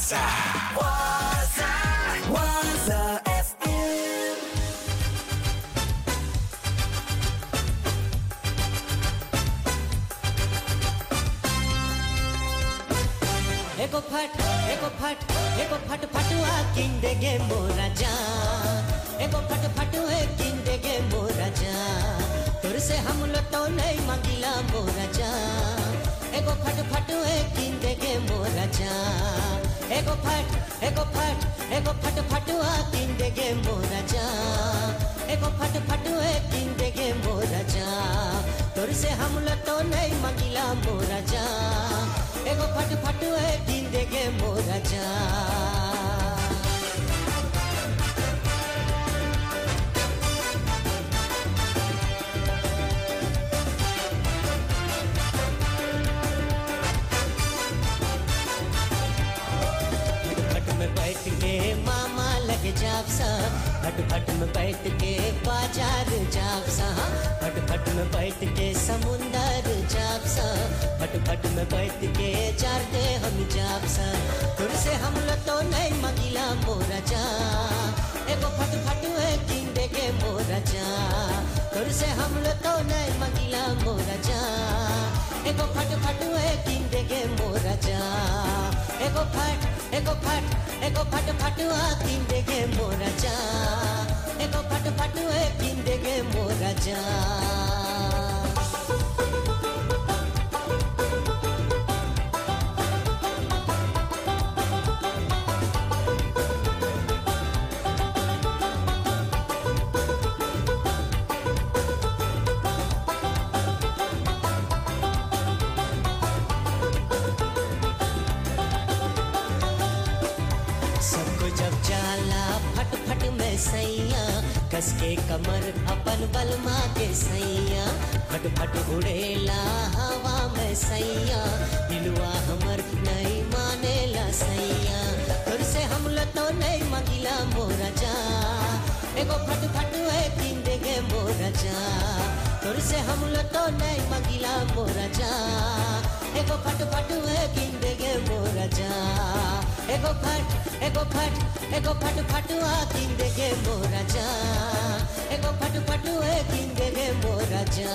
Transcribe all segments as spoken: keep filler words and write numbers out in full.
Waza, Waza, Waza F M. एको फट एको फट एको फट फटुआ किंदेगे मोरा जान एको फट फटुए किंदेगे मोरा जान तोर से हम लटो नहीं मांगिला मोरा जान एको फट फटुए किंदेगे मोरा जान एको फट एको फट एको फट फटुआ किंदेगे मोरा जान एको फट फटुए किंदेगे मोरा जान तोर से हम लटो नहीं मांगिला मोरा जान एको फट फटुए किंदेगे मोरा जान फट में बैठ के मामा लगे जाप सा फट फट में बैठ के बाजार जाप सा फट फट में बैठ के समुंदर जाप सा फट फट में बैठ के चार दे हम जाप सा तुर से हम लतो नहीं मगिला मोरा जा एको फट फटुए किंदेगे मोरा जा तुर से हम लतो नहीं मगिला मोरा जा एको फट फटुए किंदेगे मोरा जा एको फट एको फट एको फट फटुआ किंदेगे मोरा जा एको फट फटुए किंदेगे मोरा जा फट फट में सैया कसके कमर अपन बलमा के सैया फट फट उड़ेला हवा में सैया दिलवा हमर नहीं मानेला सैया तुर से हम लतो नहीं मगिला मोरा जा एगो फट फट है किंदेगे मोरा जा तुर से हम लतो नहीं मगिला मोरा जा एगो फट फट है किंदेगे मोरा जा एगो फट एगो फट एगो फट फटुआ किंदेगे मोरा जा एगो फट फटुए किंदेगे मोरा जा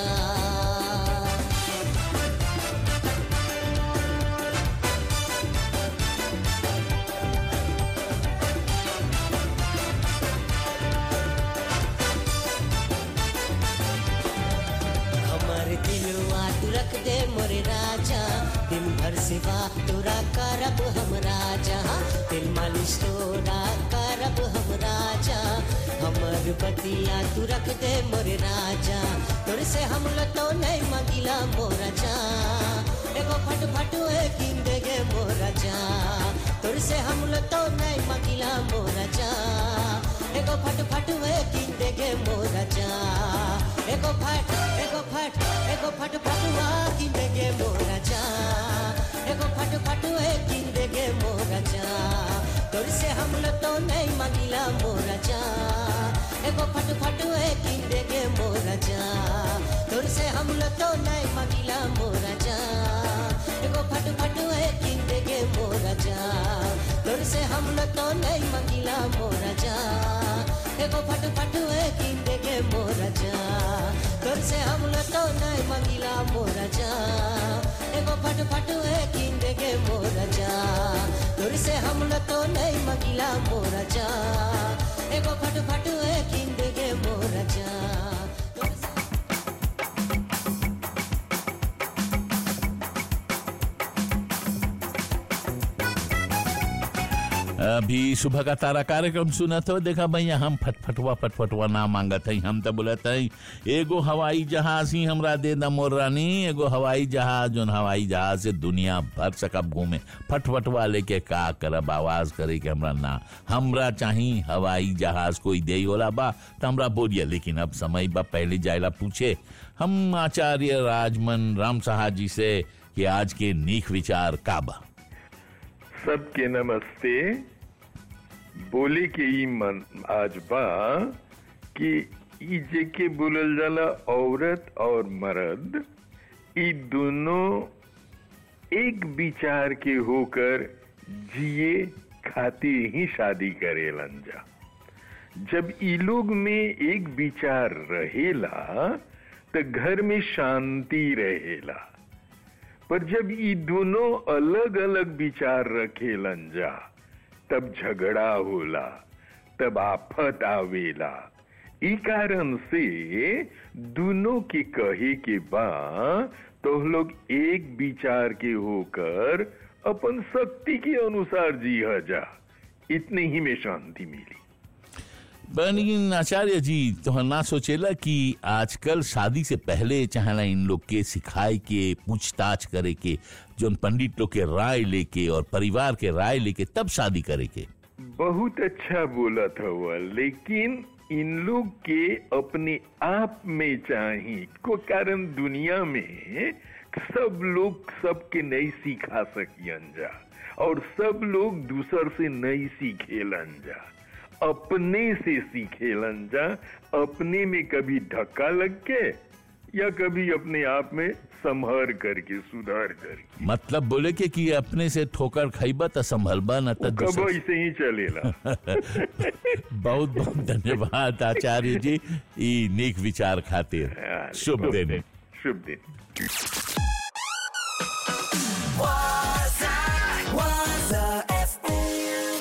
हमारे दिलवा तू रख दे मोरे राजा दिन भर सिवा तोरा करब हम राजा दिल मालिश तोरा करब हम राजा हमर बतिया तू रख दे मोरे राजा तोर से हम लतो नहीं मगिला मोरा जा एगो फट फटुए किंदेगे मोरा जा तोर से हम लतो नहीं मगिला मोरा जा एगो फट फटुए किंदेगे मोरा जा एगो फट एगो फट एगो फट फटुआ किंदेगे मोरा जा एगो फट फटुए किंदेगे मोरा जा तोर से हम लतो नहीं मगिला मोरा जा एगो फट फटुए किंदेगे मोरा जा तोर से हम लतो नहीं मगिला मोरा जा एगो फट फटुए किंदेगे मोरा जा तोर से हम लतो नहीं मगिला मोरा जा एगो फट फटुए किंदेगे मोरा जा तोर से हम लतो नहीं मगिला मोरा जा एगो फट फटुए किंदेगे मोरा जा तोर से हम लतो नहीं मगिला मोरा जा एगो फट फटुए किंदेगे मोरा जा अभी सुबह का तारा कार्यक्रम सुना तो देखा भैया हम फटफटवा फटफटवा ना मांगत है हम तो बोलत है एगो हवाई जहाज ही हमरा दे दा मोर रानी एगो हवाई जहाज जोन हवाई जहाज से दुनिया भर सकब घूमे फटफटवा लेके का करब आवाज करे के हमरा ना हमरा चाही हवाई जहाज कोई दे होला बा तो हमरा बोलिए लेकिन अब समय बा पहले जायला पूछे हम आचार्य राजमन राम साहा जी से कि आज के नीक विचार का बा। सबके नमस्ते। बोले के ई मन आज बा कि ई जेके बोलल जाला औरत और मर्द ई दोनों एक विचार के होकर जिए खातिर ही शादी करेलन जा। जब ई लोग में एक विचार रहेला तो घर में शांति रहेला, पर जब ई दोनों अलग अलग विचार रखेलन जा तब झगड़ा होला, तब आफत आवेला। ई कारण से दोनों के कहे के बा तो लोग एक विचार के होकर अपन शक्ति के अनुसार जिया जा, इतने ही में शांति मिली। लेकिन आचार्य जी तो ना सोचेला कि आजकल शादी से पहले चाहेला इन लोग के सिखाए के, पूछताछ करे के, जो पंडित लोग के राय लेके और परिवार के राय लेके तब शादी करे के। बहुत अच्छा बोला था वह, लेकिन इन लोग के अपने आप में चाहिए को कारण दुनिया में सब लोग सबके नहीं सिखा सकियन जा और सब लोग दूसर से नहीं सीखेलन जा, अपने से सीखेलन जा। अपने में कभी धक्का लग के या कभी अपने आप में संभर करके सुधार करके। मतलब बोले के कि अपने से ठोकर खाइबा त संभलबा न त कब ऐसे ही चलेला। बहुत बहुत धन्यवाद आचार्य जी ई नेक विचार खातिर। शुभ दिन। शुभ दिन। Waza, Waza F M.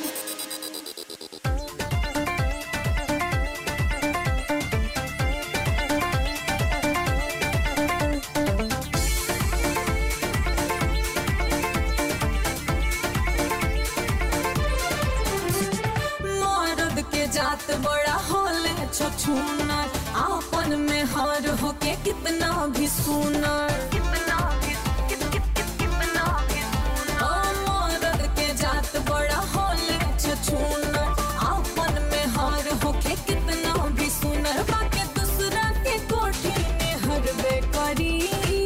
मर्द के जात बड़ा होले छछूनर, आपन में हार होके कितना भी सुनर। कितना भी कित, कित, कित, कितना भी सुनर। मर्द के जात बड़ा होले छछूनर, आपन में हार होके कितना भी सुनर। बाकी दूसरा के कोठी में हरबे करी।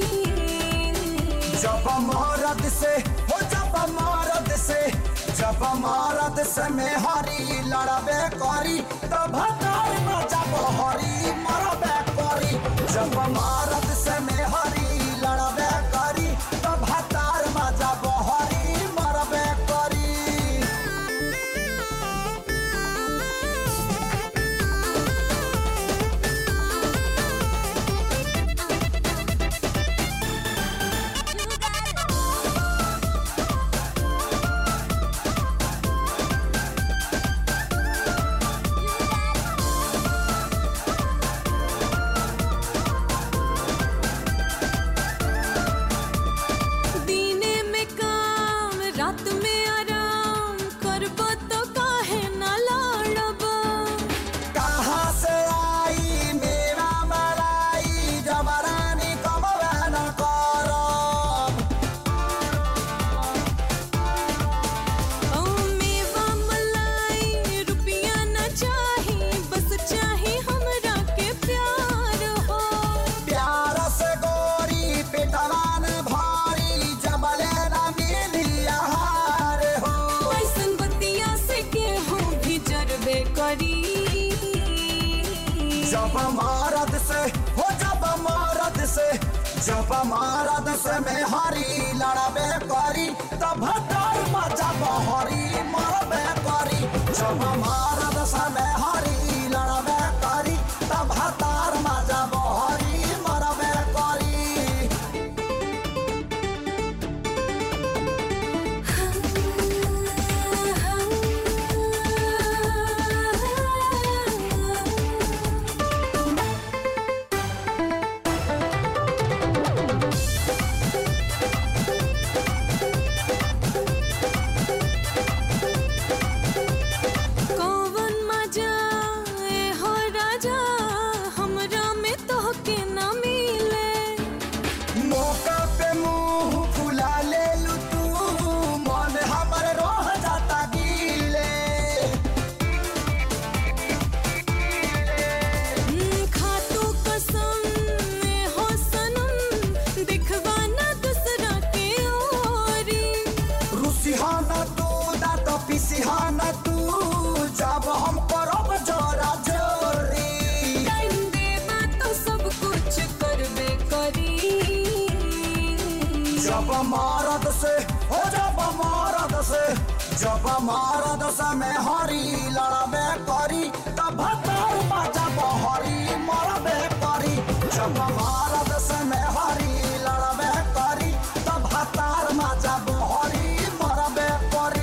जब मरद से हो जब मरद से जब मरद से में हरी लड़बे करी तब हतार में जब हरी मरबे करी। जब मरद से में हरी लड़बे करी तब हतार में जब हरी मरबे करी। दीने में काम रात में आराम करबो तो काहे ना लड़ब। कहाँ से आई मेरा मलाई जबरानी कमबे न करब। ओ मेवा मलाई रुपया न चाही, बस चाही हमरा के प्यार हो। प्यार से गोरी पिटवान भारी जबले न मिली आहार हो। ऐसन बतिया से केहू भी जरबे करी। जब मरद से हो जब मरद से जब मरद से में हरी लड़बे करी तब हतार में जब हरी मरबे करी। जब मरद से में हरी लड़बे करी तब हतार में जब हरी मरबे करी। कौवन मजा ए हो राजा, हमरा में तोहके ना मिले। मौका पे मुंह फुला ले लू तू, मन हमर रोह जाता गीले। खातू कसम ए हो सनम, दिखवा ना दूसरा के ओरी। रुसिहाना तू दात पिसिहाना तू जब हम करब जोरा जोरी। टाइम देबा तो सब कुछ करबे करी। जब मरद से हो जब मरद से जब मरद से में हरी लड़बे करी तब भतार मजा बहरी मरबे करी जब मरद से में हरी लड़बे करी तब भतार मजा बहरी मरबे करी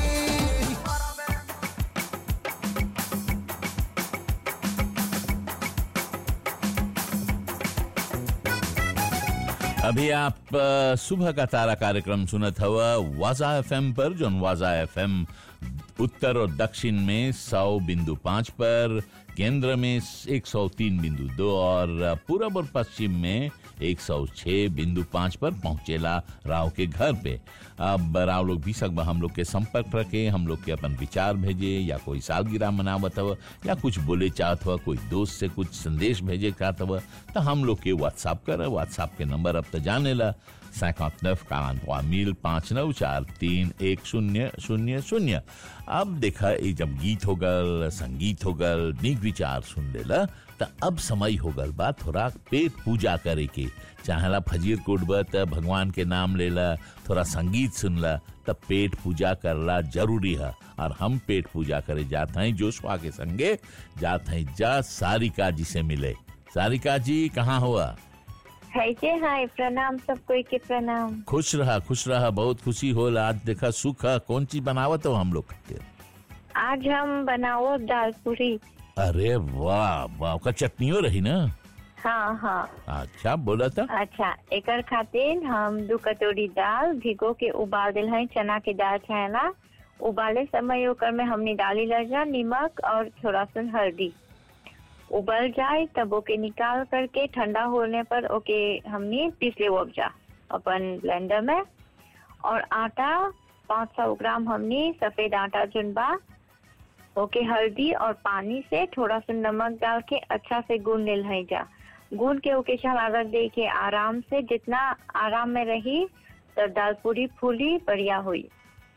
अभी आप अ, सुबह का तारा कार्यक्रम सुनत हवा वाजा एफएम पर जो वाजा एफएम उत्तर और दक्षिण में सौ बिंदु पाँच पर, केंद्र में एक सौ तीन बिंदु दो और पूरब और पश्चिम में एक सौ छह बिंदु पाँच पर पहुंचेला राव के घर पे। अब राव लोग भी सकबा हम लोग के संपर्क रखे, हम लोग के अपन विचार भेजे या कोई सालगिरह मनावत हव या कुछ बोले चाहत हव, कोई दोस्त से कुछ संदेश भेजे चाहत हव तो हम लोग के व्हाट्सएप कर। व्हाट्सएप के नंबर अब तो जाने ला सैकंत नफ कानवा मील पाँच नौ चार तीन एक शून्य शून्य शून्य। अब देखा ये जब गीत हो गल, संगीत हो गल, नीक विचार सुन लेला तो अब समय हो गल बा थोड़ा पेट पूजा करे के। चाहेला फजीर कुटबा त भगवान के नाम लेला, थोड़ा संगीत सुनला तब पेट पूजा करला जरूरी है। और हम पेट पूजा करे जाते हैं जोशवा के संगे, जाते हैं जा सारिका जी से मिले। सारिका जी कहाँ हुआ? कैसे हाय, प्रणाम सब कोई के प्रणाम। खुश रहा खुश रहा, बहुत खुशी होल। आज देखा सुख है, कौन चीज बनावत हो हम लोग के? आज हम बनाओ दाल पूरी। अरे वाह वाह, का चटनियो रही ना? हाँ हाँ। अच्छा बोला था। अच्छा, एकर खातिर हम दो कटोरी दाल भिगो के उबाल दिल है। चना के दाल छाना उबाले समय ओकर में हमने डाली लजा नमक और थोड़ा सा हल्दी। उबल जाए तब ओके निकाल करके ठंडा होने पर ओके हमने पीस ले उपजा अपन ब्लेंडर में। और आटा पाँच सौ ग्राम हमने सफेद आटा चुनबा, ओके हल्दी और पानी से थोड़ा सा नमक डाल के अच्छा से गूंद ले है जा। गूंद के ओके चला रख दे के आराम से, जितना आराम में रही तब दाल पूरी फूली बढ़िया हुई।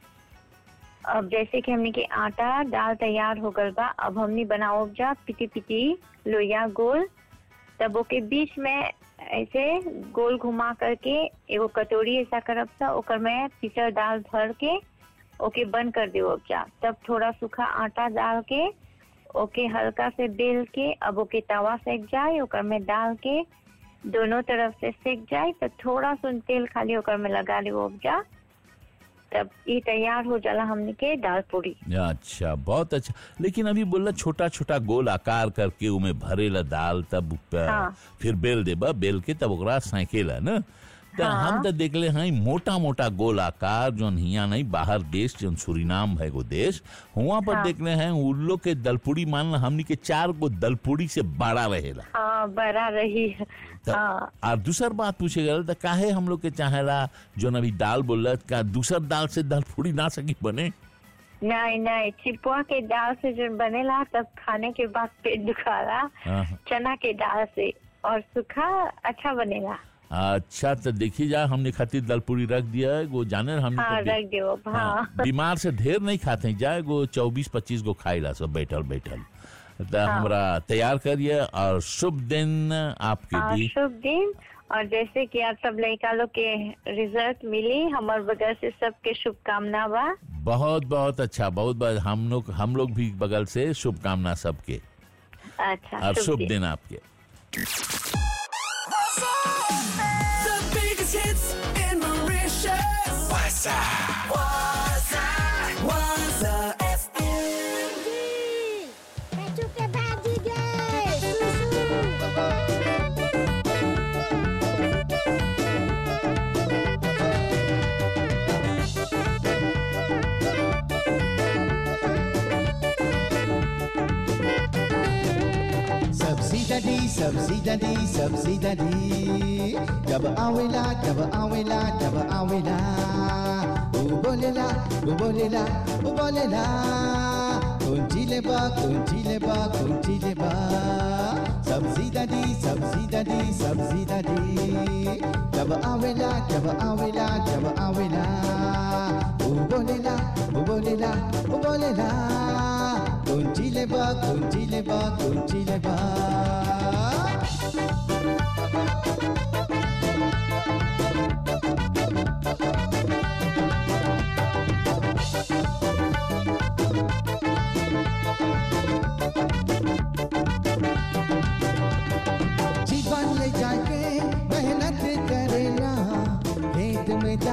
अब जैसे कि हमने के आटा दाल तैयार हो गल बा, अब हमने बनाओ जा पिटी पिटी लोया गोल। तब ओके बीच में ऐसे गोल घुमा करके एगो कटोरी ऐसा करब सा ओकर में पिसल दाल भर के ओके बंद कर दे उपजा। तब थोड़ा सूखा आटा डाल के ओके हल्का से बेल के अब ओके तवा सेक जाए, ओकर में डाल के दोनों तरफ से सेक जाए तो थोड़ा सा तेल खाली ओकर में लगा ले उपजा। तब ये तैयार हो जाला हमने के दाल पूरी। अच्छा बहुत अच्छा। लेकिन अभी बोला छोटा छोटा गोल आकार करके उमें भरेला दाल, तब हाँ। फिर बेल देबा, बेल के तब ओकरा सेकेला न। तो हाँ। हम तो देखले हैं मोटा मोटा गोल आकार जो हिया नहीं बाहर देश जो सुरीनाम है वो देश हुआ पर हाँ। देखले हैं उल्लो के दलपुड़ी मान हमनी के चार गो दलपुड़ी से बड़ा रहेला। हाँ बड़ा रही। हाँ। और दूसर बात पूछे गल तो काहे हम लोग के चाहेला जो अभी दाल बोला का दूसर दाल से दलपुड़ी ना सकी बने? नहीं नहीं, चिपुआ के दाल से जो बनेला तब खाने के बाद पेट दुखाला। हाँ। चना के दाल से और सूखा अच्छा बनेला। अच्छा तो देखी जा हमने खातिर दलपुरी रख दिया है वो जाने हमने हाँ तो रख दियो। हाँ, हाँ, बीमार से ढेर नहीं खाते जाए गो चौबीस पच्चीस गो खाईला सब बैठल बैठल। तो हाँ। हमरा तैयार करिए और शुभ दिन आपके हाँ, भी। शुभ दिन। और जैसे कि आप सब लड़का लोग के रिजल्ट मिली, हमारे बगल से सबके शुभकामना बा। बहुत बहुत अच्छा, बहुत बहुत हम लोग हम लोग भी बगल से शुभकामना सबके। अच्छा, और शुभ दिन आपके। The biggest hits in Mauritius. Waza, Waza, Waza F M. Baju ke baju guys, susu. सब्जी डडी सब्जी डडी सब्जी डडी जब आवेला जब आवेला जब आवेला ओ बोलेला ओ बोलेला ओ बोलेला कुंची लेबा कुंची लेबा कुंची लेबा सब्जी डडी सब्जी डडी सब्जी डडी जब आवेला जब आवेला जब आवेला ओ बोलेला ओ बोलेला ओ बोलेला कुंची लेबा कुंची लेबा कुंची लेबा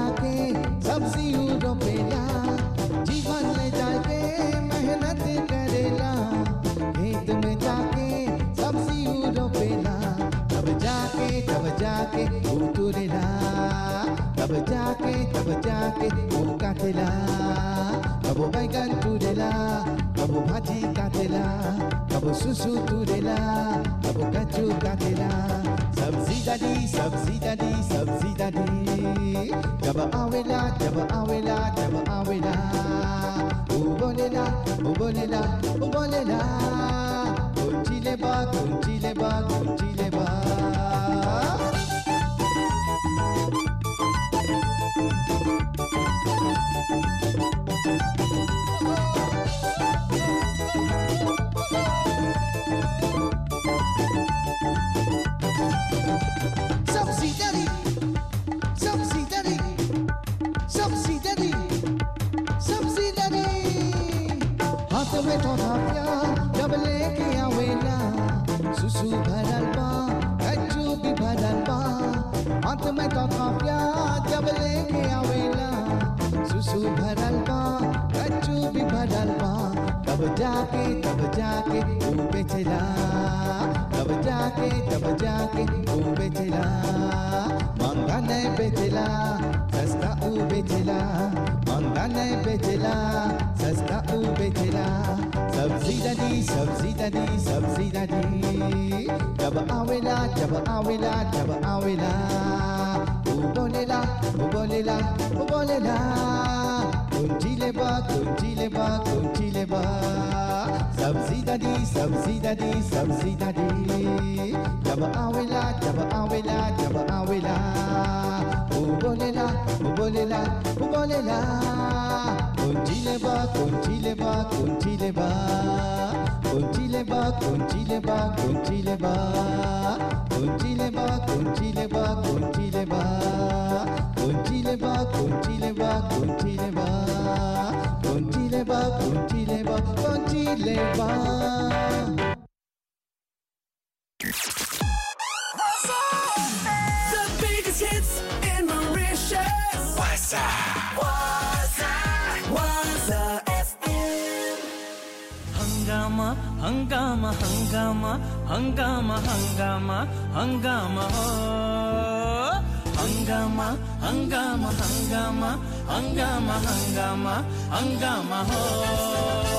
जाके सब्जी रोपेला जीवन ले जाके मेहनत करेला खेत में जाके सब्जी रोपेला तब जाके तब जाके उतरेला तब जाके तब जाके वो काटेला कबो बैगन तुरेला कबो भाजी काटेला कबो सुसु तुरेला कबो कच्चू काटेला सब्जी दादी सब्जी दादी सब्जी दादी जब आवेला जब आवेला जब आवेला ओ बोलेला ओ बोलेला ओ बोलेला कुंची लेबा कुंची लेबा कुंची लेबा में तो धापिया जब लेके आवेला सुसु भरल बा कच्चू भी भरल बा हाथ में तो धापिया जब लेके आवेला सुसु भरल बा कच्चू भी भरल बा तब जाके तब जाके तू बेचला तब जाके तब जाके तू बेचला महंगा नहीं बेचला सस्ता ऊ बेचला महंगा नहीं बेचला सस्ता ऊ बेचला सब्जी दादी सब्जी दादी सब्जी दादी जब आवेला जब आवेला जब आवेला ऊ बोलेला ऊ बोलेला ऊ बोलेला कुंची लेबा कुंची लेबा कुंची लेबा सब्जी दादी सब्जी दादी सब्जी दादी जब आवेला जब आवेला जब आवेला ऊ बोलेला ऊ बोलेला ऊ बोलेला कुंची लेबा कुंची लेबा कुंची लेबा कुंची लेबा कुंची लेबा कुंची लेबा कुंची लेबा कुंची लेबा कुंची लेबा कुंची लेबा कुंची लेबा कुंची लेबा कुंची लेबा कुंची लेबा कुंची लेबा The biggest hits in Mauritius. Waza, Waza, Waza F M. Hangama, hangama, hangama, hangama, hangama, hangama. Oh. Hangama, hangama, hangama, hangama, hangama, hangama. Oh.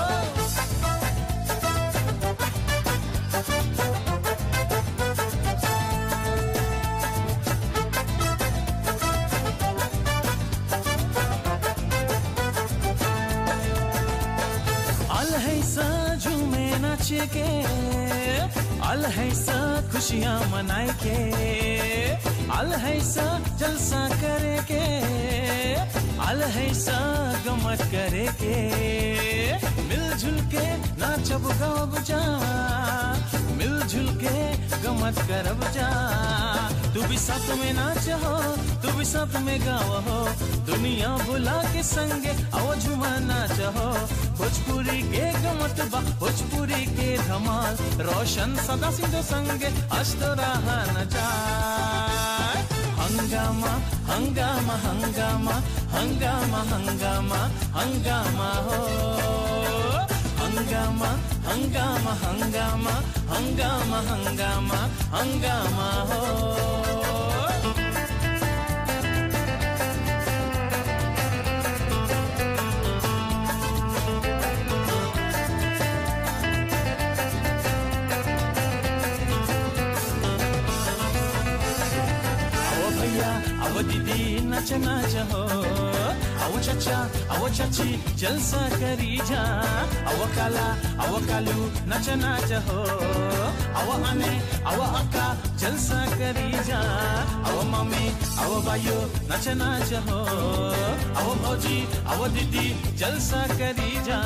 नाचे के अल है सा खुशियाँ मनाए के अल है सा जलसा करे के अल है सा गमत करे के मिलजुल के नाचब गाब जा मिलजुल के गमत करब जा तू भी साथ में नाच हो तू भी साथ में गाव हो दुनिया भुला के संगे आओ झुमा नाच हो भोजपुरी के गमत बा भोजपुरी के धमाल रोशन सदा सिंधु संगे अस्तो रहा न जाए हंगामा हंगामा हंगामा हंगामा हंगामा हंगामा हो हंगामा हंगामा हंगामा हंगामा हंगामा हंगामा हो अब दीदी नच नाच हो अब चचा अब चाची जलसा करी जा अब काला अब कालू नच नाच हो अब आने अब अक्का जलसा करी जा अब मम्मी अब भाइयों नच नाच हो अब भौजी अब दीदी जलसा करी जा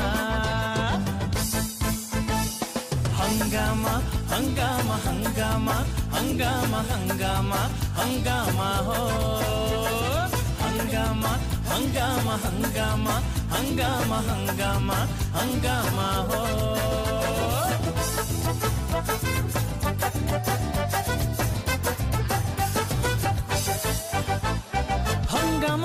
हंगामा हंगामा हंगामा हंगामा हंगामा हंगामा हो हंगामा हंगामा हंगामा हंगामा हंगामा हंगामा हो हंगामा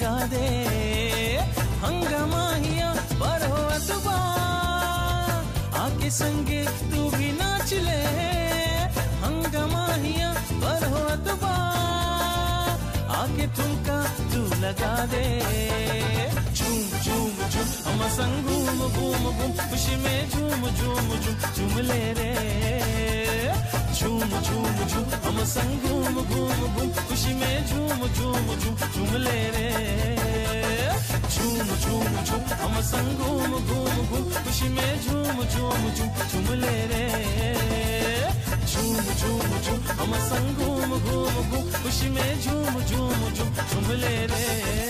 लगा दे हंगामा हिया बरो अतबा आके संगे तू भी नाच ले हंगामा हिया बरो अतबा आके ठुमका तू लगा दे झूम झूम झूम हम संग घूम घूम घूम खुशी में झूम झूम झूम झूम ले रे झूम झूम झूम हम संग घूम घूम घूम खुशी में झूम झूम झूम झूम ले रे झूम झूम झूम हम संग घूम घूम घूम खुशी में झूम झूम झूम झूम ले रे झूम झूम झूम हम संग घूम घूम घूम खुशी में झूम झूम झूम झूम ले रे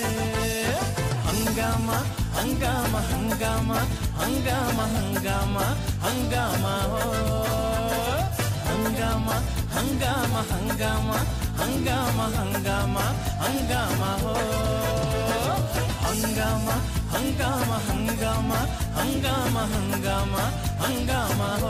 हंगामा हंगामा हंगामा हंगामा हंगामा हंगामा हो हंगामा हंगामा हंगामा हंगामा हंगामा हंगामा हो हंगामा हंगामा हंगामा हंगामा हंगामा हंगामा हो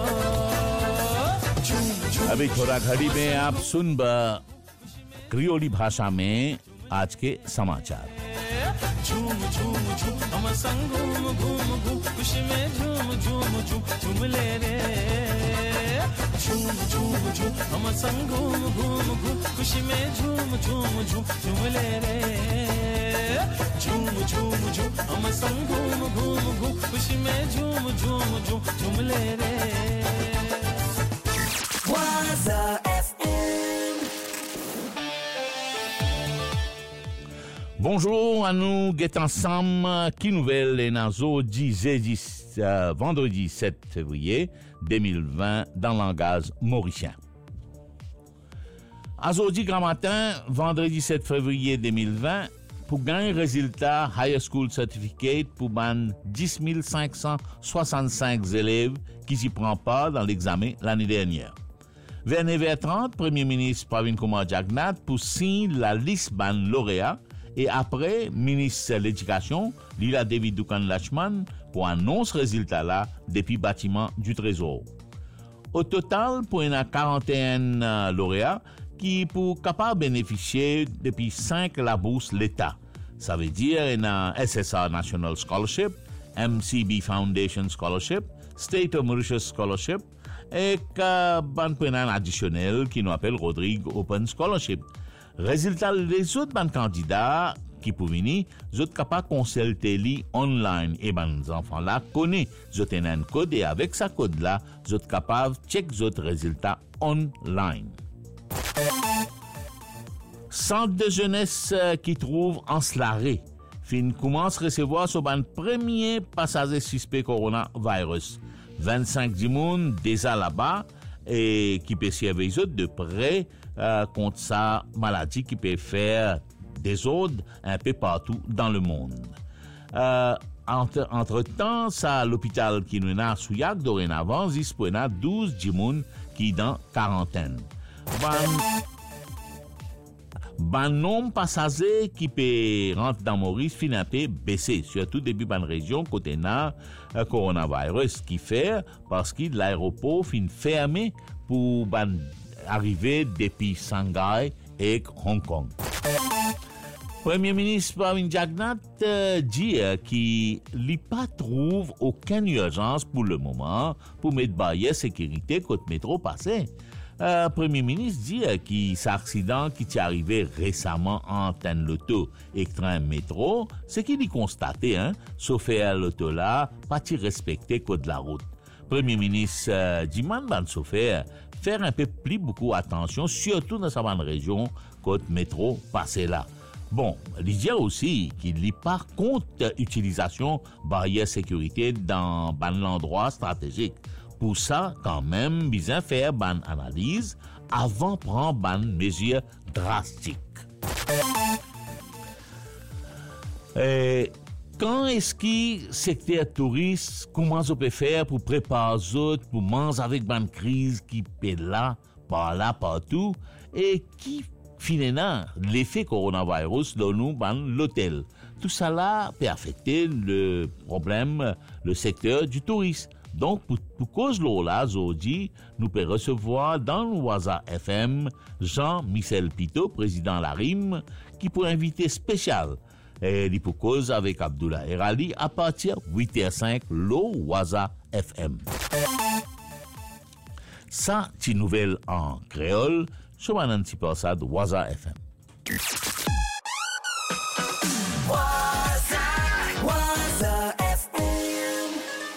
अभी थोड़ा घड़ी में आप सुन क्रियोली भाषा में आज के समाचार झूम झूम झूम हम संग घूम घूम घूम खुशी में झूम झूम झूम झूम ले रे झूम झूम झूम हम संग घूम घूम घूम खुशी में झूम झूम झूम झूम ले रे झूम झूम झूम हम संग घूम घूम घूम खुशी में झूम झूम झूम झूम ले रे Waza F M. Bonjour à nous, get ensemble, qui nouvelle et nazo disait euh, vendredi sept février deux mille vingt dans le langage mauricien. Azodi grand matin, vendredi sept février deux mille vingt, pour gagner résultat High School Certificate pour ban dix mille cinq cent soixante-cinq élèves qui s'y prennent pas dans l'examen l'année dernière. Vers neuf heures trente, Premier ministre Pravin Kumar Jagnnath pour signer la liste ban lauréats et après, ministre de l'Éducation, Lila Devi Dukan Lachman, pour annoncer résultat là depuis bâtiment du Trésor. Au total, pour une quarante et un euh, lauréats qui pour capable bénéficier depuis cinq la bourse l'État. Ça veut dire une S S R National Scholarship, M C B Foundation Scholarship, State of Mauritius Scholarship et que ban pour un additionnel qui nous appelle Rodrigue Open Scholarship. Résultat, les autres ban candidats qui pour venir, vous êtes capable de consulter li online et ben enfants là connaissent vous êtes un code et avec sa code là, vous êtes capable de check les autres résultats online. Centre de jeunesse qui trouve en Slaré, fin commence à recevoir son ban premier passager suspect coronavirus. vingt-cinq dimoun déjà là-bas et qui peut surveiller les autres de près euh, contre sa maladie qui peut faire des ordres un peu partout dans le monde. Euh, entre, entre-temps, ça l'hôpital qui nous a Souillac dorénavant, disponible douze dimoun qui dans quarantaine. Ban, ban nombre passagers qui peut rentrer dans Maurice fin un peu baissé, surtout début ban région côté na euh, coronavirus qui fait parce que l'aéroport fin fermé pour ban arriver depuis Shanghai et Hong Kong. Premier ministre Pravin Jagnnath euh, dit euh, qu'il n'y pas trouve aucune urgence pour le moment pour mettre barrière sécurité côté métro passé. Euh, Premier ministre dit euh, que cet accident qui est arrivé récemment entre l'auto et train métro, ce qu'il a constaté, hein, sauf à l'auto là, pas respecter code de la route. Premier ministre euh, dit man ban chauffeur faire un peu plus beaucoup attention, surtout dans sa bonne région côté métro passé là. Bon, il dit aussi qu'il n'y a pas contre l'utilisation barrière sécurité dans ban l'endroit stratégique. Pour ça, quand même, bien faire ban analyse avant prendre ban mesures drastiques. Et quand est-ce que le secteur touriste commence à faire pour préparer les autres, pour manger avec ban crise qui peut là, par là, partout, et qui finalement l'effet coronavirus dans nous ban l'hôtel. Tout ça là peut affecter le problème, le secteur du tourisme. Donc, pour, pour cause de là, aujourd'hui, nous pouvons recevoir dans le Waza F M Jean-Michel Pito, président de la R I M, qui pour invité spécial. et Lipoukoz avec Abdullah Erali à partir huit heures cinq, l'eau Waza F M. Ça, c'est nouvelle en créole, sur un petit peu ça de Waza F M. Waza, Waza F M.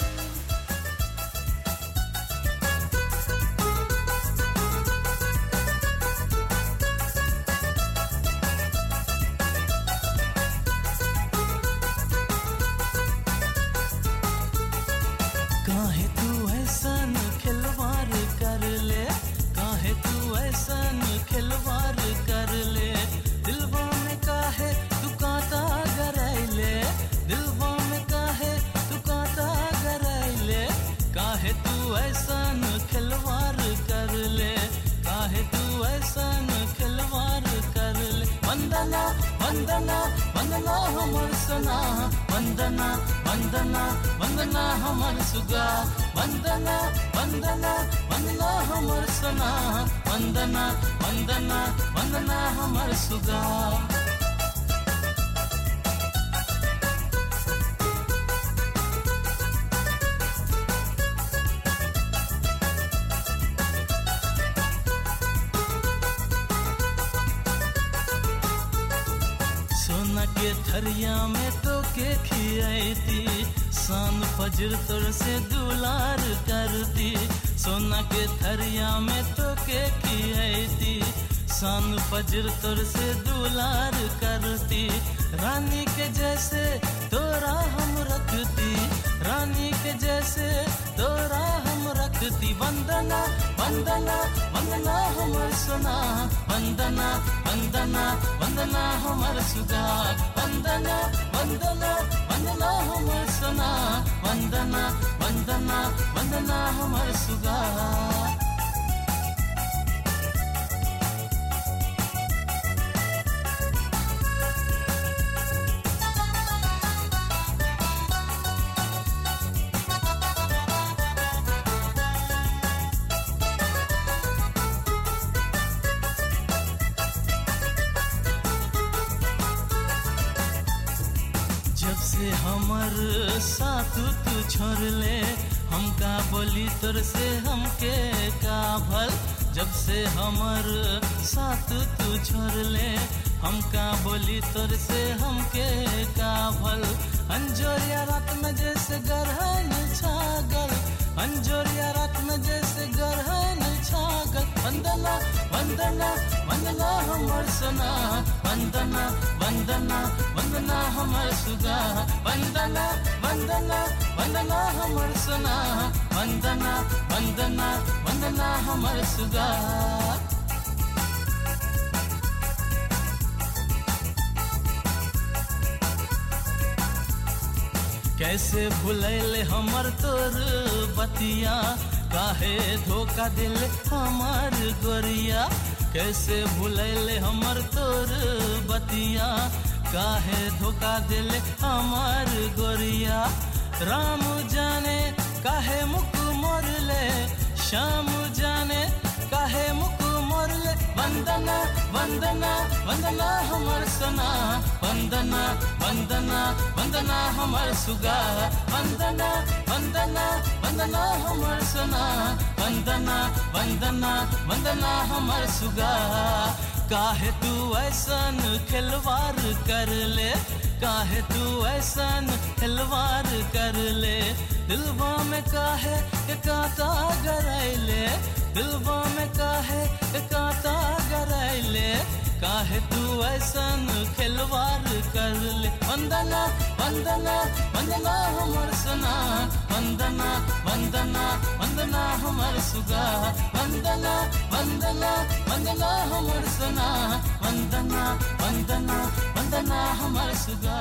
काहे तू ऐसा न खिलवाड़ कर ले, काहे तू ऐसा न खिलवाड़ कर ले, दिलवा में काहे तू कांटा गराई ले, दिलवा में काहे तू कांटा गराई ले, काहे तू ऐसा न खिलवाड़ कर ले, काहे तू ऐसा न खिलवाड़ कर ले, वंदना वंदना वंदना हमर सना, वंदना वंदना वंदना हमर सुगा, वंदना वंदना वंदना हमर सना, वंदना वंदना वंदना हमर सुगा. सोना के थरिया में तो के खियाई थी, सान फजर तोर से दुलार करती, सोना के थरिया में तो के खियाई थी, सान फजर तोर से दुलार करती, रानी के जैसे तोरा हम रखती, रानी के जैसे तोरा हम रखती, वंदना वंदना वंदना हमर सोना, वंदना वंदना वंदना हमर सुगा, वंदना वंदना वंदना हमर सोना, वंदना वंदना वंदना हमर सुगा. जब से हमर साथ तू छोड़ ले, हमका बोली तोर से हमके का भल, जब से हमर साथ तू छोड़ ले, हमका बोली तोर से हमके का भल, अंजोरिया रात में जैसे गरहन छागल, अंजोरिया रात में जैसे गरहन छागल, वंदना वंदना वंदना हमर सोना, वंदना वंदना वंदना हमर सुगा, वंदना वंदना वंदना हमर सोना, वंदना वंदना वंदना हमर सुगा. कैसे भुलैले हमर तोर बतिया, काहे धोखा दिल हमार गोरिया, कैसे भुलैले हमर तोर बतिया, काहे धोखा दिल हमार गोरिया, राम जाने काहे मुख मोरले, श्याम जाने काहे मुख मोरले, वंदना वंदना वंदना हमर सना, वंदना वंदना वंदना हमर सुगा, वंदना वंदना वंदना हमर सना, वंदना वंदना वंदना हमर सुगा. काहे तू ऐसन खिलवाड़ कर ले, काहे तू ऐसन खिलवाड़ कर ले, दिलवा में काहे के कांटा गराई ले, दिलवा में काहे के कांटा गराई ले, काहे तू ऐसन खिलवाड़ कर ले, वंदना वंदना वंदना हमर सना, वंदना वंदना वंदना हमर सुगा, वंदना वंदना वंदना हमर सना, वंदना वंदना वंदना हमर सुगा.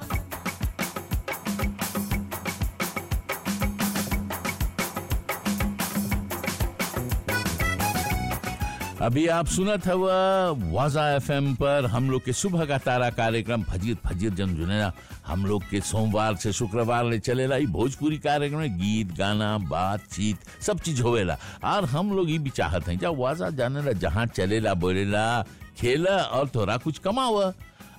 अभी आप सुनत हवा वाजा एफएम पर हम लोग के सुबह का तारा कार्यक्रम फजीर फजीर जन जुनेरा हम लोग के सोमवार से शुक्रवार ले चलेला। ई भोजपुरी कार्यक्रम में गीत गाना बातचीत सब चीज होवेला और हम लोग ये भी चाहत हैं जब वाजा जानेला जहाँ चलेला बोलेला खेला और थोड़ा कुछ कमावा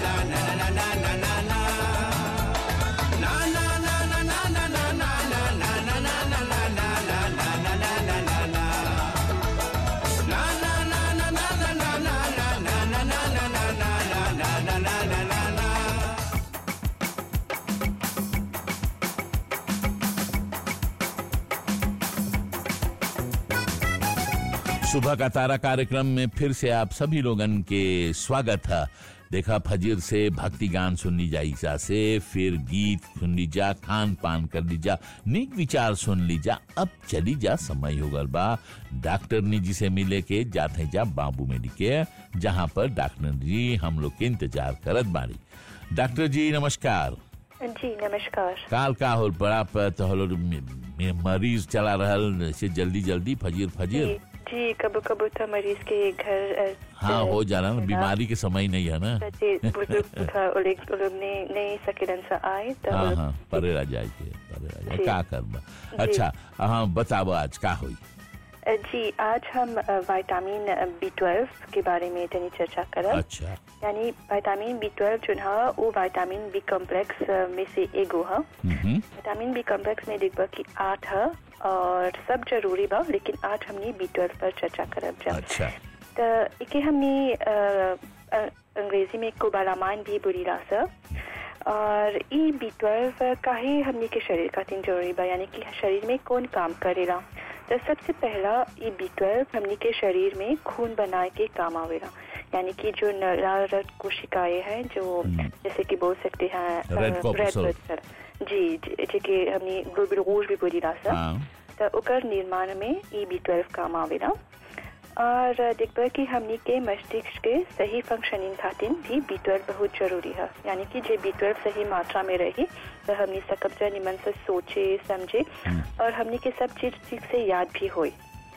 सुबह का तारा कार्यक्रम में फिर से आप सभी लोगन के स्वागत है। देखा फजीर से भक्ति गान सुन ली जा, ईसा से फिर गीत सुन ली जा, खान पान कर ली जा, नीक विचार सुन ली जा। अब चली जा, समय हो गल बा डॉक्टर नी जी से मिले के जाते जा बाबू मेडिकेयर, जहाँ पर डॉक्टर जी हम लोग के इंतजार करत बाड़ी। डॉक्टर जी नमस्कार। जी नमस्कार। काल का होल बड़ा तो होलो मरीज चला रहल से जल्दी जल्दी फजीर फजीर जी कबो कबो तो मरीज के घर हाँ हो जाना ना, बीमारी के समय नहीं है ना। बुजुर्ग था वो लोग ने नहीं सकेलन से आए तो हाँ हाँ परे रह जाए के परे रह जाए का करबा। अच्छा हाँ बताओ आज का हुई। जी आज हम विटामिन बी ट्वेल्व के बारे में तनी चर्चा करब। अच्छा यानी विटामिन बी ट्वेल्व जो है वो विटामिन बी कॉम्प्लेक्स में से एगो है। विटामिन बी कॉम्प्लेक्स में देखबा कि आठ है और सब जरूरी बा, लेकिन आज हमने बी ट्वेल्व पर चर्चा करब जा। अच्छा तो इके हमने अंग्रेजी में कोबालामाइन भी बोली ला और ई बी ट्वेल्व काहे हमने के शरीर खातिर जरूरी बा, यानी कि शरीर में कौन काम करेला। तो सबसे पहला ई बी ट्वेल्व हमने के शरीर में खून बनाए के काम आवेला, यानी कि जो लाल रक्त कोशिकाएं हैं जो जैसे कि बोल सकते हैं रेड ब्लड सेल जी जेके हमने ग्लोबुल रूज भी बोली ला तो ओकर निर्माण में ई बी ट्वेल्व काम आवेला। और देखबा कि हमनी के मस्तिष्क के सही फंक्शनिंग खातिर भी बी ट्वेल्व बहुत जरूरी है, यानी कि जे बी ट्वेल्व सही मात्रा में रही तो हमनी सकब जा निमन से सोचे समझे और हमनी के सब चीज ठीक से याद भी होए।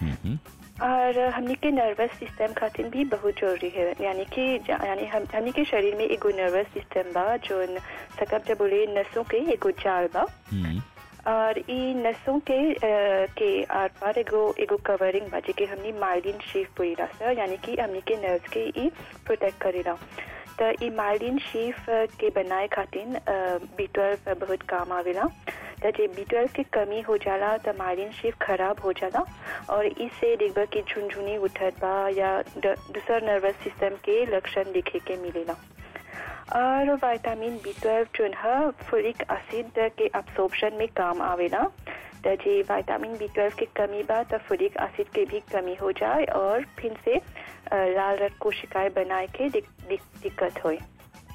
और हमनी के नर्वस सिस्टम खातिर भी बहुत जरूरी है, यानी कि यानी हम हमनी के शरीर में एगो नर्वस सिस्टम बा जो सकब जा बोले नसों के एगो जाल बा और ई नसों के आ, के आर पार एगो एगो कवरिंग बा जेके हमनी माइलिन शीफ बोलीला सर, यानी कि हमनी के नर्व्स के ई प्रोटेक्ट करेला। तो ई माइलिन शीफ के बनाए खातिर बी ट्वेल्व बहुत काम आवेला। तो जे बी ट्वेल्व की कमी हो जाला तो माइलिन शीफ खराब हो जाला और इससे देखबा कि झुनझुनी उठत बा या दूसर नर्वस सिस्टम के लक्षण देखे के मिलेला। और विटामिन बी ट्वेल्व जो है फोलिक एसिड के अब्सॉर्प्शन में काम आवेला। तो जी विटामिन बी ट्वेल्व की कमी बा तो फोलिक एसिड के भी कमी हो जाए और फिर से लाल रक्त कोशिकाएं बनाए के दिक, दिक, दिक्कत होए।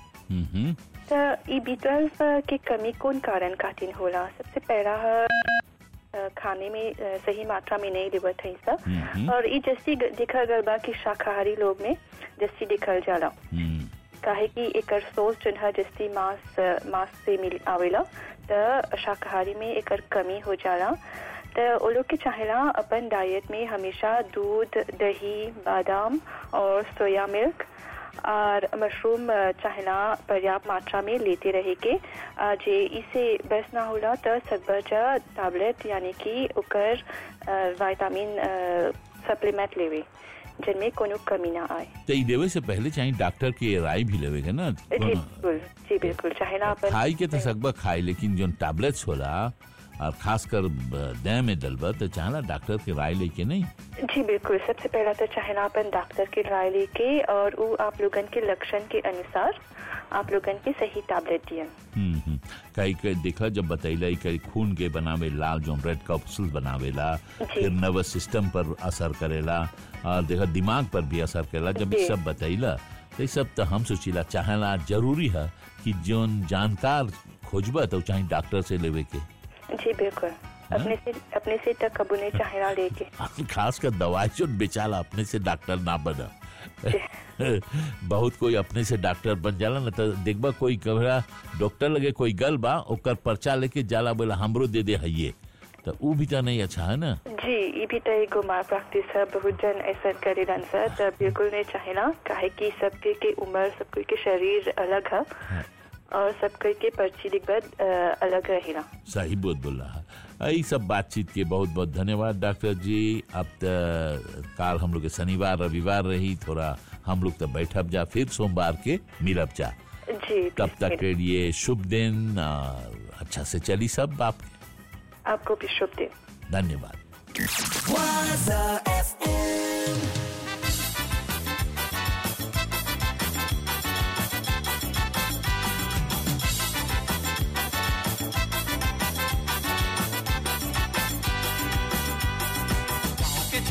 तो ये बी ट्वेल्व की कमी कौन कारण खातिर होला। सबसे पहला है खाने में सही मात्रा में नहीं लेवत है सब, और ये जैसी देखा गल बा कि शाकाहारी लोग में जैसी दिखल जाला काहे कि एकर सोर्स जो है जैसी मांस मांस से मिल आवेला तो शाकाहारी में एकर कमी हो जाला। तो वो लोग के चाहेला अपन डाइट में हमेशा दूध, दही, बादाम और सोया मिल्क और मशरूम चाहेला पर्याप्त मात्रा में लेते रहे के। जे इसे बस ना होला तो सकबजा टैबलेट यानी कि ओकर विटामिन सप्लीमेंट लेवे जिनमें कोनो कमी ना आए। तो ये देवे से पहले चाहिए डॉक्टर की राय भी लेवे के ना। जी बिल्कुल जी बिल्कुल चाहेला अपन खाई के तो सकबा खाई, लेकिन जो टैबलेट्स होला और खासकर देह में डलबा तो चाहला डॉक्टर की राय लेके नहीं। जी बिल्कुल सबसे पहला तो चाहेला अपन डॉक्टर की राय लेके और वो आप लोगन के लक्षण के अनुसार आप लोगन के सही टैबलेट दियन। हम्म कई कई देखला जब बतैला कई खून के बनावे लाल जो रेड कैप्सूल बनावेला, फिर नर्वस सिस्टम पर असर करेला और देखा दिमाग पर भी असर करेला। जब ये सब बतैला तो ये सब तो हम सोचिला चाहेला जरूरी है कि जो जानकार खोजबा तो चाहे डॉक्टर से लेवे के। जी बिल्कुल अपने से अपने से तक कबू नहीं चाहेला लेके, खास कर दवाई जो बेचाला अपने से डॉक्टर ना बना। बहुत कोई अपने से डॉक्टर बन जाला ना तो देखबा कोई कबरा डॉक्टर लगे कोई गल बा ओकर पर्चा लेके जाला बोला हमरो दे दे हइये, तो वो भी तो नहीं अच्छा है ना। जी ये भी तो एगो माल प्रैक्टिस है, बहुत जन ऐसा करेलन सर, तो बिल्कुल नहीं चाहेला काहे कि सबके के उम्र सबके के शरीर अलग है और सबके के पर्ची दिक्कत अलग रहेला। सही बहुत बोला है। यही सब बातचीत के बहुत बहुत धन्यवाद डॉक्टर जी। अब काल हम लोग के शनिवार रविवार रही, थोड़ा हम लोग तो बैठब जा, फिर सोमवार के मिलब जा। जी तब तक के लिए शुभ दिन, अच्छा से चली सब आपके। आपको भी शुभ दिन, धन्यवाद।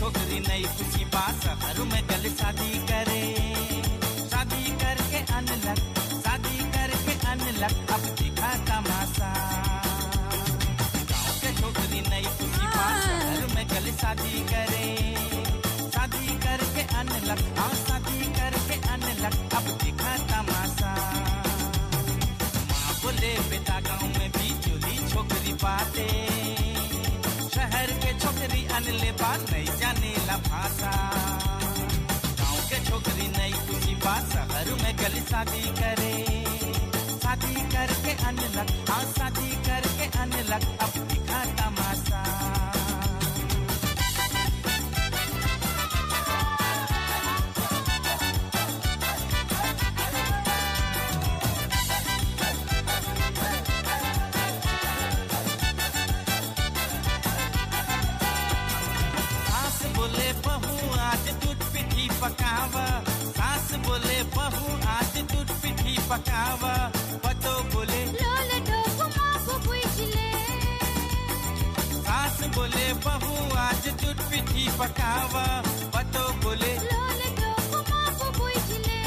छोकरी नई खुशी बात शहर में गल शादी करे शादी करके अनलक शादी करके अनलक अब दिखा तमाशा गाँव के छोकरी नई खुशी बात शहर में गल शादी करे शादी करके अनलक हाँ शादी करके अनलक अब दिखा तमाशा माँ बोले बेटा गाँव में भी चोली छोकरी पाते शहर के छोकरी अनले बात नहीं जाने ला भाषा गाँव के छोकरी नई खुशी बात शहर में गली शादी करे शादी करके अनलक हाँ शादी करके अनलक अब दिखा तमाशा पकावा सास बोले बहू आज दूध पिठी पकावा पतो बोले लोले दो कुमापो पूछले सास बोले बहू आज दूध पिठी पकावा पतो बोले लोले दो कुमापो पूछले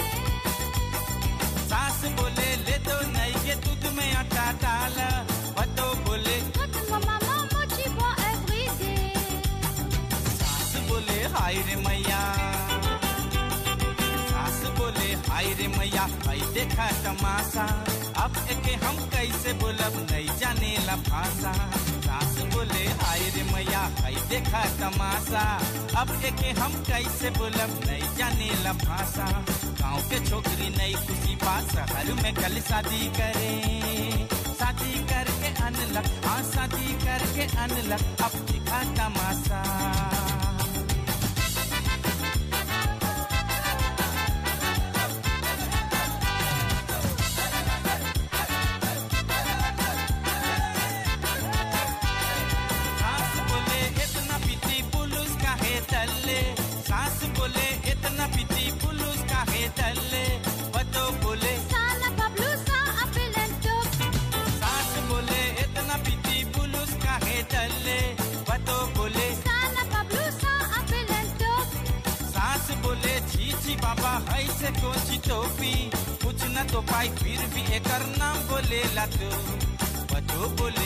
सास बोले ले दो नहीं के दूध में आटा डाला पतो बोले मामा मोची बो एवरीडे सास बोले हाय रे मैया बोले हाय रे मैया भाई देखा तमाशा अब एके हम कैसे बोलब नहीं जाने ला भाषा सास बोले हाय रे मैया भाई देखा तमाशा अब एके हम कैसे बोलब नहीं जाने ला भाषा गाँव के छोकरी नई खुशी बात शहर में गल शादी करे शादी करके अनलक हाँ शादी करके अनलक अब दिखा तमाशा सास बोले इतना पीती पुलुस का है तल्ले बतो बोले साला बबलू सा अपिलेंटो सास बोले इतना पीती पुलुस का है तल्ले बतो बोले साला बबलू सा अपिलेंटो सास बोले छी छी बाबा है से कोची टोपी कुछ न तो पाई फिर भी एकर नाम बोले ला तो बतो बोले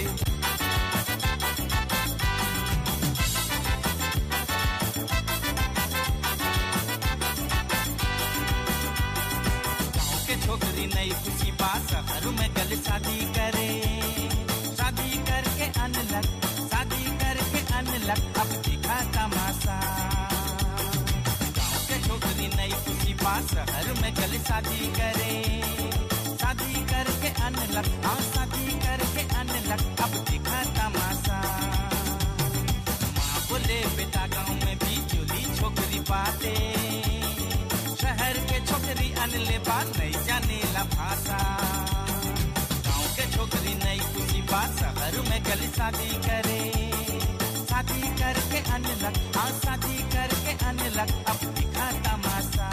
छोकरी नई खुशी बात शहर में गल शादी करे शादी करके अनलक शादी करके अनलक अब दिखा तमाशा गाँव के छोकरी नई खुशी बात शहर में गल शादी करे शादी करके अनलक हाँ शादी करके अनलक अब दिखा तमाशा माँ बोले बेटा गाँव में भी चोली छोकरी पाते शहर के छोकरी अनले बात नहीं जाने ला भाषा गाँव के छोकरी नई खुशी बात शहर में गली शादी करे शादी करके अनलक हाँ शादी करके अनलक अब दिखा तमाशा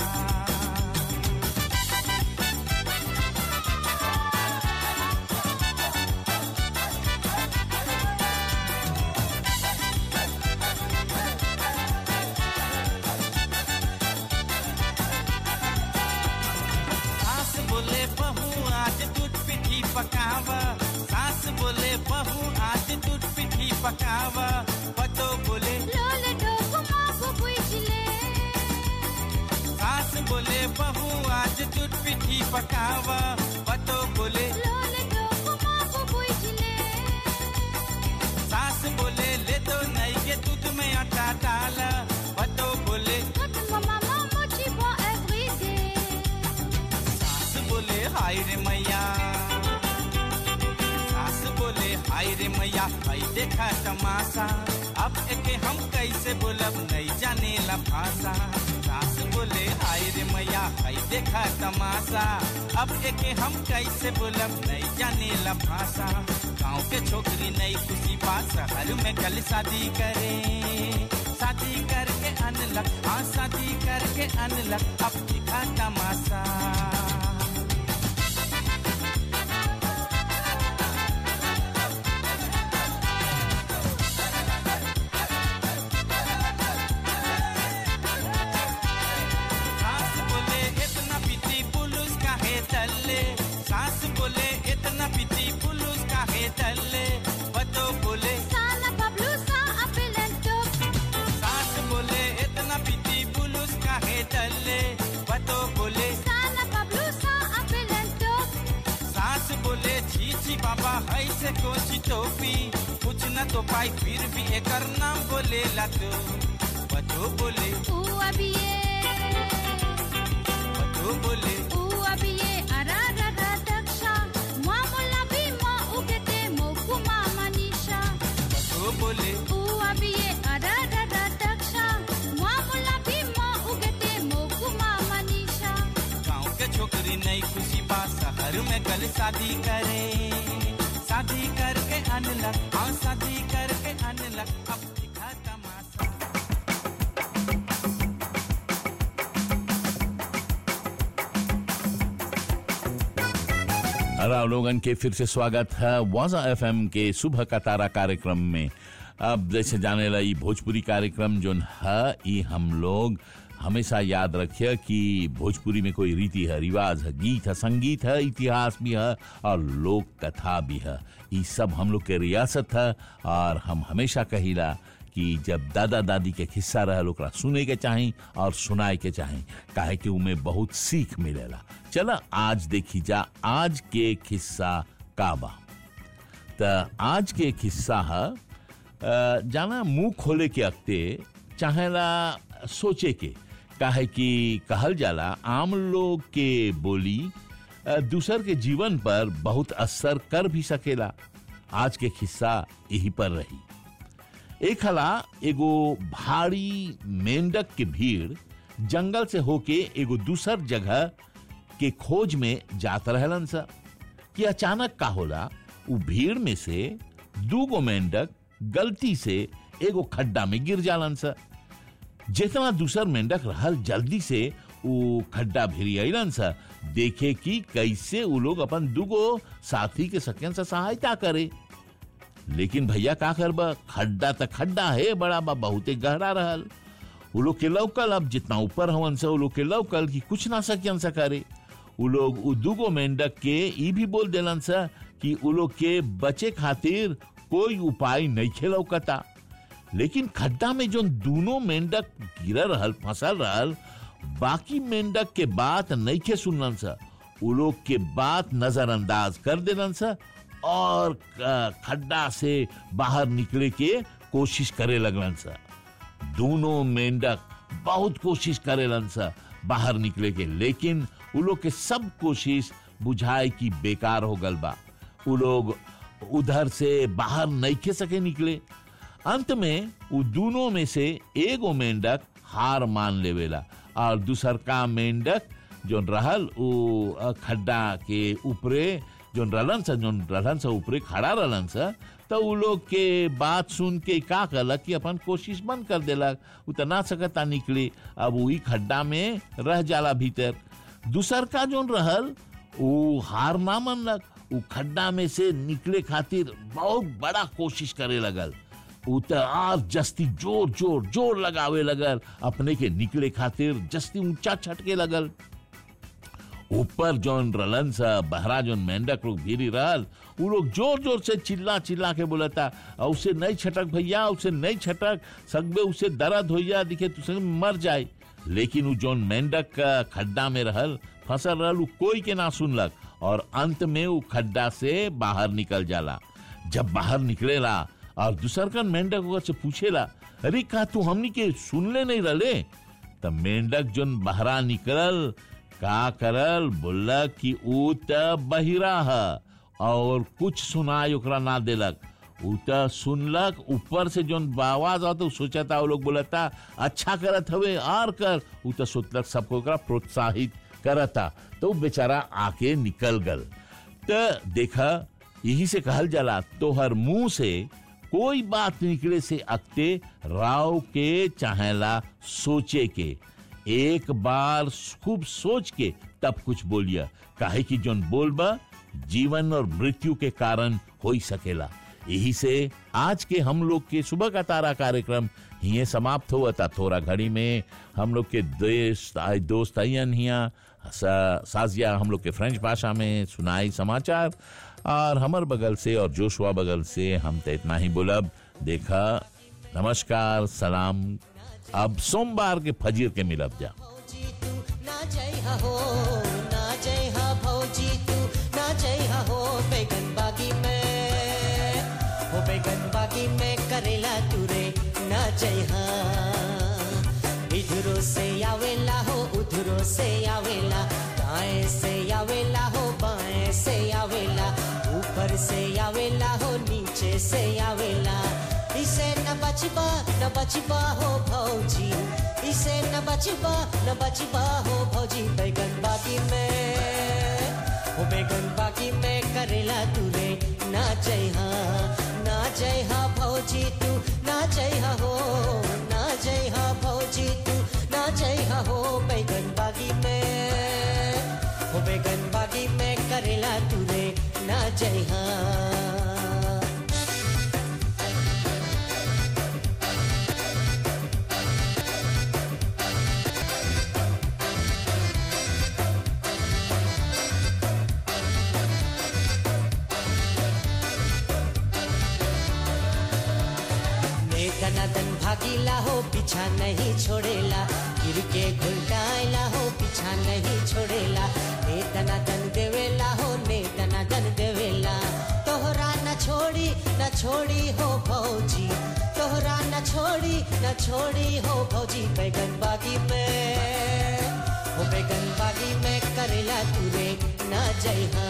पकावा सास बोले बहू आज दूध पिठी पकावा पतो बोले लोले दो कुमापो पूछले सास बोले बहू आज दूध पिठी पकावा पतो बोले लोले दो कुमापो पूछले सास बोले ले दो नहीं के दूध में आटा डाला पतो बोले मामा मोची बो एवरीडे सास बोले हाय रे मैया हाय रे मैया भाई देखा तमाशा अब एके हम कैसे बोलब नहीं जाने ला भाषा सास बोले हाय रे मैया भाई देखा तमाशा अब एके हम कैसे बोलब नहीं जाने ला भाषा गाँव के छोकरी नई खुशी बात शहर में गल शादी करे शादी करके अनलक हाँ शादी करके अनलक अब दिखा तमाशा डले बतो बोले Sana Pablo sa apelento. सास बोले इतना पीती पुलुस काहे डले बतो बोले Sana Pablo sa apelento. सास बोले छी छी बाबा है से कोची टोपी कुछ न तो पाई फिर भी एकर नाम बोले ला तो बतो बोले U abiye. बतो बोले U abiye arara daksha. Muamula bima ugete mokuma manisha. बतो बोले U abiye arara daksha. Muamula bima ugete mokuma manisha. गाँव के छोकरी नई खुशी बा शहर में कल शादी करे शादी करके अनलक हाँ शादी करके अनलक अब दिखा तमाशा आप लोगन के फिर से स्वागत है वाजा एफएम के सुबह का तारा कार्यक्रम में। अब जैसे जाने ला ई भोजपुरी कार्यक्रम जो है ई हम लोग हमेशा याद रखिए कि भोजपुरी में कोई रीति है, रिवाज है, गीत है, संगीत है, इतिहास भी है और लोक कथा भी है। ये सब हम लोग के रियासत है और हम हमेशा कहिला कि जब दादा दादी के किस्सा रहल ओकरा सुने के चाही और सुनाए के चाही, काहे कि उमें बहुत सीख मिलेला। चला आज देखी जा आज के किस्सा का बा। त आज के किस्सा है अ, जाना मुंह खोले के अक्ते चाहेला सोचे के, काहे कि कहल जाला आम लोग के बोली अ, दूसर के जीवन पर बहुत असर कर भी सकेला। आज के किस्सा यही पर रही। एक हला एगो भारी मेंढक के भीड़ जंगल से होके एगो दूसर जगह के खोज में जात रहलन सा कि अचानक का होला उ भीड़ में से दूगो मेंढक गलती से एगो खड्डा में गिर जालन सा। जितना दूसर मेंढक रहल जल्दी से उ खड्डा भिरी अइलन सा देखे कि कैसे उ लोग अपन दूगो साथी के सकें से सहायता करे। लेकिन भैया का करबा, खड्डा त खड्डा है बड़ा बा, बहुते गहरा रहल। उ लोग के लौकल अब जितना ऊपर हवन से उ लोग के लौकल कि कुछ ना सकियन सा करे। उ लोग उ दूगो मेंढक के ई भी बोल देलन सा कि उ लोग के बचे खातिर कोई उपाय नहीं खेलौकता। लेकिन खड्डा में जो दोनों मेंढक गिर रहल फंसल रहल, बाकी मेंढक के बात नहीं के सुनलन सा। उ लोग के बात नजरअंदाज कर देलन सा और खड्डा से बाहर निकले के कोशिश करे लगलन सा। दोनों मेंढक बहुत कोशिश करेलन सा बाहर निकले के, लेकिन उ लोग के सब कोशिश बुझाए कि बेकार हो गल बा। उ लोग उधर से बाहर नहीं के सके निकले। अंत में उ दोनों में से एगो मेंढक हार मान लेवेला और दूसर का मेंढक जो रहल उ खड्डा के ऊपरे जो रहलन सा जो रहलन सा ऊपरे खड़ा रहलन सा, तो उ लोग के बात सुन के का कहलक कि अपन कोशिश बंद कर देलक। उ त ना सकता निकले, अब वही खड्डा में रह जाला भीतर। दूसर का जो रहल उ हार ना मानलक, उ खड्डा में से निकले खातिर बहुत बड़ा कोशिश करे लगल। उ त और जस्ती जोर जोर जोर लगावे लगल, अपने के निकले खातिर जस्ती ऊंचा छटके लगल। ऊपर जोन रलन सा बहरा जोन मेंढक लोग भीरी रहल, उ लोग जोर जोर से चिल्ला चिल्ला के बोलता, उसे नहीं छटक भैया, उसे नहीं छटक सकबे, उसे दर्द होइया दिखे तुसे मर जाए। लेकिन उ जोन मेंढक का खड्डा में रहल फंसल रहल, उ कोई के ना सुनलक और अंत में उ खड्डा से बाहर निकल जाला। जब बाहर निकलेला और दूसर का मेंढक से पूछेला, अरे का तू हमनी के सुनले नहीं रहले? तब मेंढक जोन बहरा निकलल का करल बोला कि ऊ त बहिरा है और कुछ सुनाई ओकरा ना देलक। ऊ त सुनलक ऊपर से जोन आवाज आता सोचता, वो लोग बोलता अच्छा करत हवे और कर। ऊ त सोचलक सबको ओकरा प्रोत्साहित करता, तो बेचारा आके निकल गल। त देखा यही से कहल जाला तोहर मुंह से कोई बात निकले से अक्ते राव के चाहेला सोचे के, एक बार खूब सोच के तब कुछ बोलिया, काहे कि जोन बोलबा जीवन और मृत्यु के कारण हो ही सकेला। यही से आज के हम लोग के सुबह का तारा कार्यक्रम ये समाप्त हुआ था। थोड़ा घड़ी में हम लोग के देश दोस्त आयन हिया सा, साजिया हम लोग के फ्रेंच भाषा में सुनाई समाचार। और हमर बगल से और जोशुआ बगल से हम तो इतना ही बोलब। देखा, नमस्कार, सलाम, अब सोमवार के फजीर के मिलब जा। ना जय हो ना जय हा भौजी तू ना जय हो बैगन बागी में, हो बैगन बागी में करेला तुरे ना जय हा। इधरों से आवेला हो उधरों से आवेला, दाएं से आवेला हो बाएं से आवेला, ऊपर से आवेला हो नीचे से आवेला। इसे न बचबा न बचबा हो भौजी, इसे न बचबा न बचबा हो भौजी बैगन बागी में, हो बैगन बागी में करेला तुरे ना जय हा। ना जय हा भौजी तू ना जय हा हो, ना जय हा भौजी तू ना जय हा हो बैगन बागी में, हो बैगन बागी में करेला तुरे ना जय हा। दनादन भागीला हो पीछा नहीं छोड़ेला, गिर के घुलटाइला हो पीछा नहीं छोड़ेला। ने दनादन देवेला हो ने दनादन देवेला, तोहरा न छोड़ी न छोड़ी हो भौजी, तोहरा न छोड़ी न छोड़ी हो भौजी बैगन बागी में, हो बैगन बागी में करेला तुरे ना जय हा।